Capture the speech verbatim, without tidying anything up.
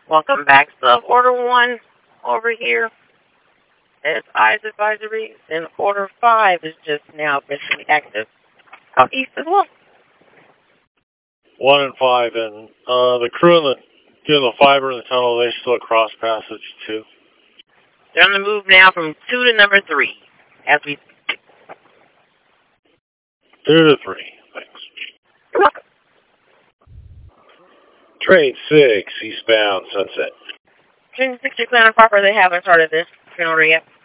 Welcome back, sub order one over here. It's eyes advisory, and order five is just now officially active. Out east as well. One and five, and uh, the crew in the doing the fiber in the tunnel, they still at cross passage too. They're on the move now from two to number three, as we speak. Two to three, thanks. You're welcome. Train six, eastbound, Sunset. Train six, you're clear on proper. They haven't started this train order yet.